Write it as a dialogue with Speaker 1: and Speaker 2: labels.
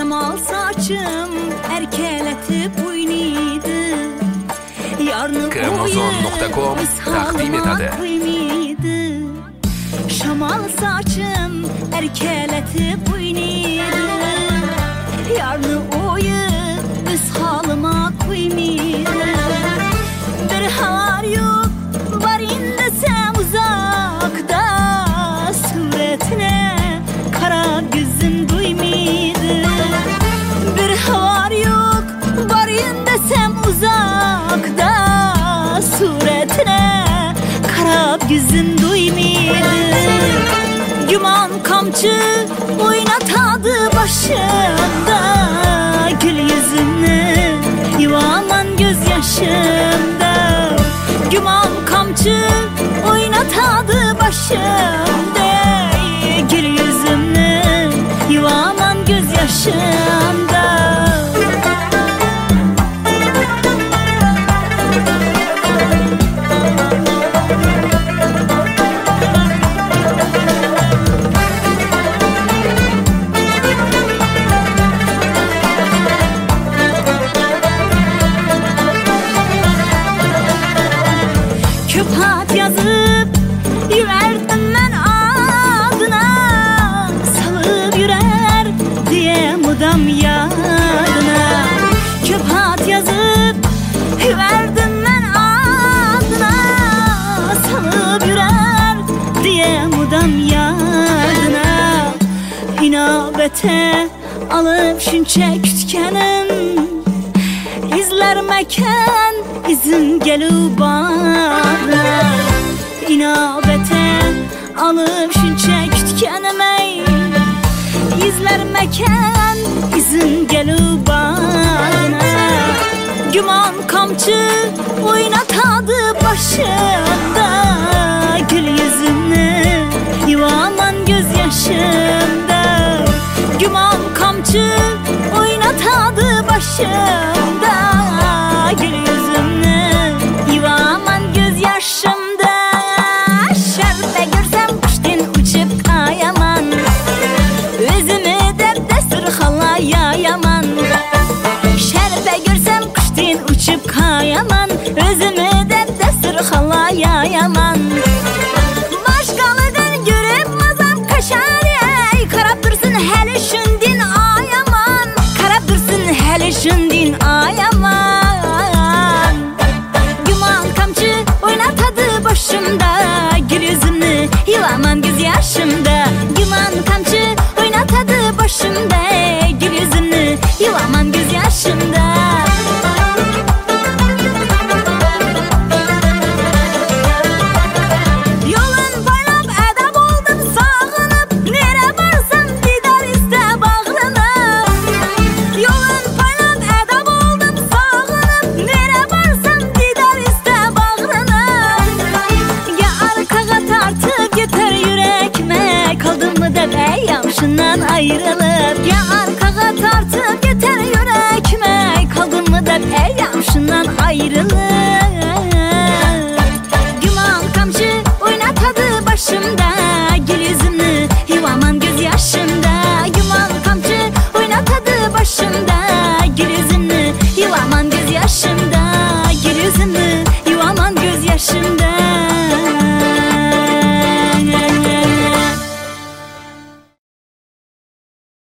Speaker 1: Şamal saçım erkeletip oynaydı. Yarını
Speaker 2: Kremozon.com takdim etadi.
Speaker 1: Şamal saçım erkeletip oynaydı. Yarını oyup öz halıma koymaydı. Bir har yok var indesem uzakta, suretine kara gözüm duymaydı. Bir har yok var indesem uzakta, suretine kara gözüm duymaydı. Güman kamçı oynatadı başımda, gül yüzünü yuvaman gözyaşımda. Güman kamçı oynatadı başımda, gül yüzünü yuvaman gözyaşımda. Köpat yazıp yüverdim ben adına, salıp yürer diye mudam yadına. Köpat yazıp yüverdim ben adına, salıp yürer diye mudam yadına. İnabete alıp şünçe kütkenim, izler mekan izin gelip bana. İnabete alıp şünçe kütkenime, izler mekan izin gelip bana. Güman kamçı oynatadı başımda, gül yüzünü yuvaman gözyaşımda. Güman kamçı oynatadı başımda, gül yüzümü yuvaman gözyaşımda. Şerbe görsem kuştin uçup kayaman, özümü derde sırhala yayaman. Şerbe görsem kuştin uçup kayaman, özümü derde sırhala yayaman. Başkalıdan görüp mazam kaşar, karab dursun hele şündin ayaman, karab dursun hele şündin ayaman. Güman kamçı oynatadı başımda, gül yüzümü yuvaman gözyaşımda. Güman kamçı oynatadı başımda, gül yüzümü yuvaman gözyaşımda. Şundan ayrılıp ya arkaya tartıp yeter yürekime, kaldın mı da peryam şundan ayrılıp. Güman kamçı oynatadı başımda, gül yüzümü yuvaman gözyaşımda. Güman kamçı oynatadı başımda,